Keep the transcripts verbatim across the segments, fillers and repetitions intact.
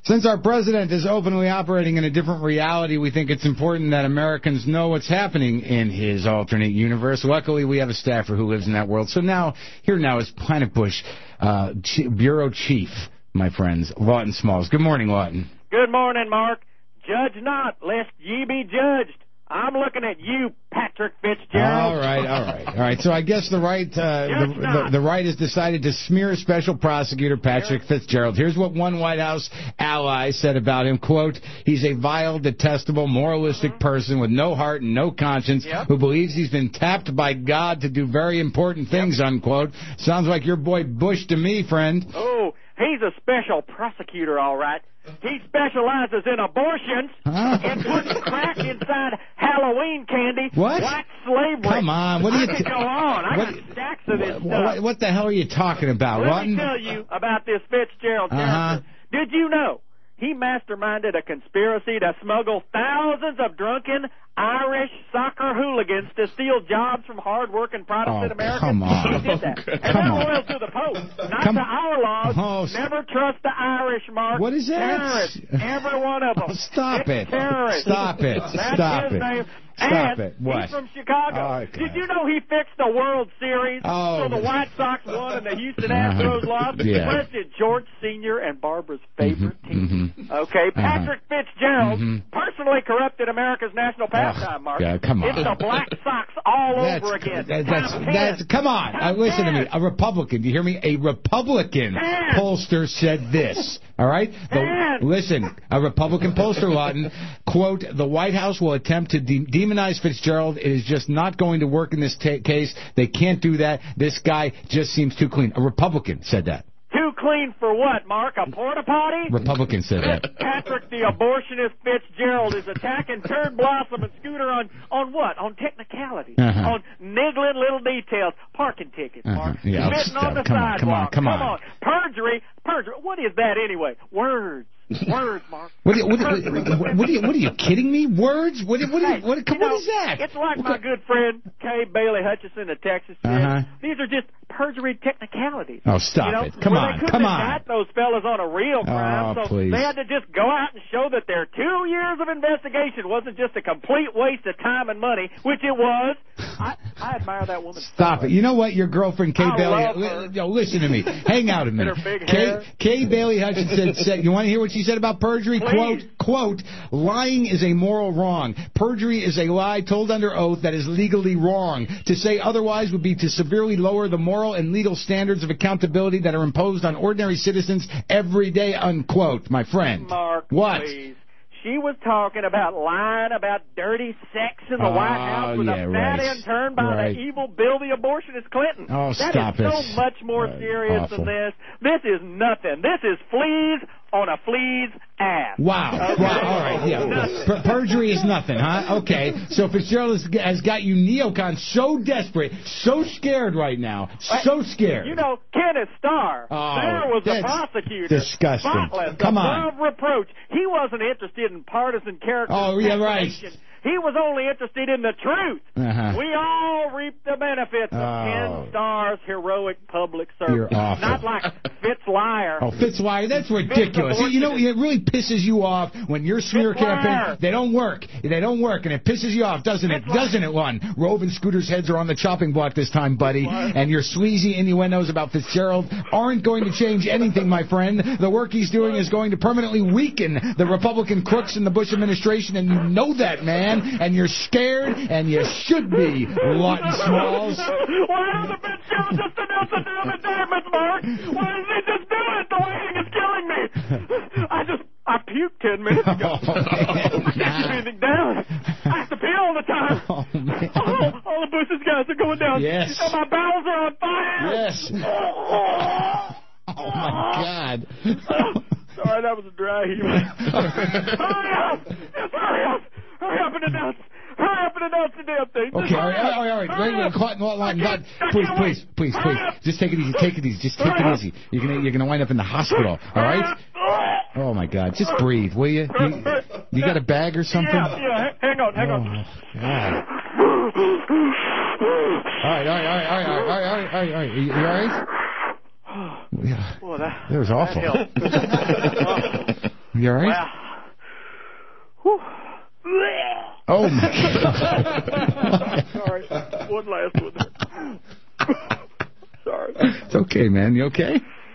Since our president is openly operating in a different reality, we think it's important that Americans know what's happening in his alternate universe. Luckily, we have a staffer who lives in that world. So now, here now is Planet Bush uh, Bureau Chief, my friends, Lawton Smalls. Good morning, Lawton. Good morning, Mark. Judge not, lest ye be judged. I'm looking at you, Patrick Fitzgerald. All right, all right, all right. So I guess the right, uh, the, the, the right has decided to smear Special Prosecutor Patrick Fitzgerald. Here's what one White House ally said about him, quote, he's a vile, detestable, moralistic mm-hmm. person with no heart and no conscience yep. who believes he's been tapped by God to do very important things, yep. unquote. Sounds like your boy Bush to me, friend. Oh, he's a special prosecutor, all right. He specializes in abortions huh? and puts crack inside Halloween candy. What? White slavery. Come on. What are you I could go on. I what, got stacks of this what, stuff. What, what the hell are you talking about? Let Lawton? me tell you about this Fitzgerald character. Uh-huh. Did you know he masterminded a conspiracy to smuggle thousands of drunken Irish soccer hooligans to steal jobs from hard-working Protestant oh, Americans? Come on. He did that. Oh, and come they're on. loyal to the Pope, not come to our laws. Oh, Never trust the Irish, Mark. What is that? Terrorists. Every one of them. Oh, stop it's it. Terrorists. Stop it. That's Stop his it. name. Stop and it. What? He's from Chicago. Oh, Did you know he fixed the World Series oh, so the White Sox won and the Houston Astros lost? Yeah. President George Senior and Barbara's favorite mm-hmm, team. Mm-hmm. Okay, Patrick uh-huh. Fitzgerald mm-hmm. personally corrupted America's national pastime, Mark. Yeah, come on. It's the Black Sox all that's, over again. That, that's, that's, come on. Uh, listen to me. A Republican, do you hear me? A Republican ten. pollster said this. All right? The, listen, a Republican pollster, Lawton, quote, the White House will attempt to de- demonize Fitzgerald. It is just not going to work in this t- case. They can't do that. This guy just seems too clean. A Republican said that. Too clean for what, Mark? A porta potty? Republican said that. Patrick, the abortionist Fitzgerald, is attacking Turd Blossom and Scooter on, on what? On technicalities. Uh-huh. On niggling little details. Parking tickets, Mark. Uh-huh. Yeah, Spitting on the come sidewalk. On, come on, come on. Come on. Perjury. Perjury. What is that anyway? Words. Words, Mark. What are you, what, what, what, are you, what are you kidding me? Words? What, what, hey, what, what, you know, what is that? It's like what, my good friend Kay Bailey Hutchison of Texas said. Uh-huh. These are just perjury technicalities. Oh, stop you know, it. Come on, come on. They couldn't those fellas on a real crime, oh, so please. they had to just go out and show that their two years of investigation wasn't just a complete waste of time and money, which it was. I, I admire that woman. Stop so it. You know what? Your girlfriend, Kay I Bailey... love her. Yo, listen to me. Hang out a minute. Her big Kay, hair. Kay Bailey Hutchison said... You want to hear what she said about perjury? Please. Quote, quote, lying is a moral wrong. Perjury is a lie told under oath that is legally wrong. To say otherwise would be to severely lower the moral and legal standards of accountability that are imposed on ordinary citizens every day, unquote, my friend. Mark, what? Please. She was talking about lying about dirty sex in the oh, White House with yeah, a fat right. intern by right. the evil Bill the abortionist Clinton. Oh, that stop is it. so much more right. serious Awful. than this. This is nothing. This is fleas on a flea's ass. Wow. Okay. Wow. All right. Yeah. Per- perjury is nothing, huh? Okay. So Fitzgerald has, has got you neocons so desperate, so scared right now, so scared. You know, Kenneth Starr, oh, there was the that's prosecutor. Disgusting. Spotless, Come above on. reproach. He wasn't interested in partisan character. Oh, yeah, right. He was only interested in the truth. Uh-huh. We all reap the benefits of Oh. Ken Starr's heroic public service. You're awful. Not like Fitz Liar. Oh, Fitzwire, that's ridiculous. Fitz You know, it really pisses you off when your smear Fitz campaign, Liar. they don't work. They don't work, and it pisses you off, doesn't it? Fitz Liar. Doesn't it, Lon? Rove and Scooter's heads are on the chopping block this time, buddy. And your sleazy innuendos about Fitzgerald aren't going to change anything, my friend. The work he's doing is going to permanently weaken the Republican crooks in the Bush administration, and you know that, man. And you're scared, and you should be, Lawton Smalls. Why hasn't Fitzgerald just announced a damn indictment, Mark? Why doesn't he just do it? The waiting is killing me. I just, I puked ten minutes ago. Oh, man. Keep anything down. I have to pee all the time. Oh, man. All, all the Bush's guys are going down. Yes. And my bowels are on fire. Yes. Oh, my God. Sorry, that was a dry heave. Hurry up! Yes, hurry up! Hurry up and announce! Hurry up and announce the damn thing! Okay, all right, all right, all right. Wait, wait, Cotton, Lawton, Lawton, please, please, please, please. Just take it easy, take it easy, just take it easy. You're gonna, you're gonna wind up in the hospital, all right? Oh my God, just breathe, will you? You, you got a bag or something? Yeah, yeah. Hang on, hang oh, on. God. All right, all right, all right, all right, all right, all right, all right, all right. You, you all right? Yeah. Boy, that, that was awful. That helped. You all right? Well, oh, my God. Sorry. One last one. Sorry. It's okay, man. You okay?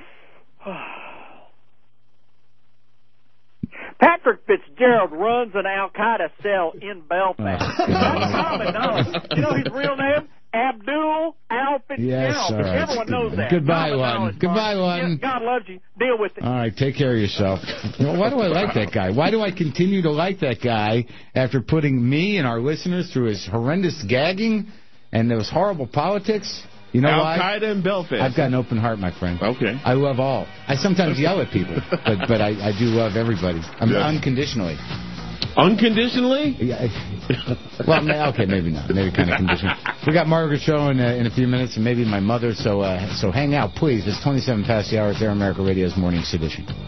Patrick Fitzgerald runs an Al-Qaeda cell in Belfast. You know his real name? Abdul Al-Fitzgerald. Yes, all right. Everyone knows that. Goodbye, Common one. knowledge, Goodbye, Mark. one. Yes, God loves you. Deal with it. All right, take care of yourself. You know, why do I like that guy? Why do I continue to like that guy after putting me and our listeners through his horrendous gagging and those horrible politics? You know why? Al-Qaeda in Belfast. I've got an open heart, my friend. Okay. I love all. I sometimes yell at people, but but I, I do love everybody. I mean, Yes. unconditionally. Unconditionally? Yeah. Well, ma- okay, maybe not. Maybe kind of conditional. We got Margaret show in, uh, in a few minutes, and maybe my mother. So uh, so hang out, please. It's twenty-seven past the hour. It's Air America Radio's Morning Sedition.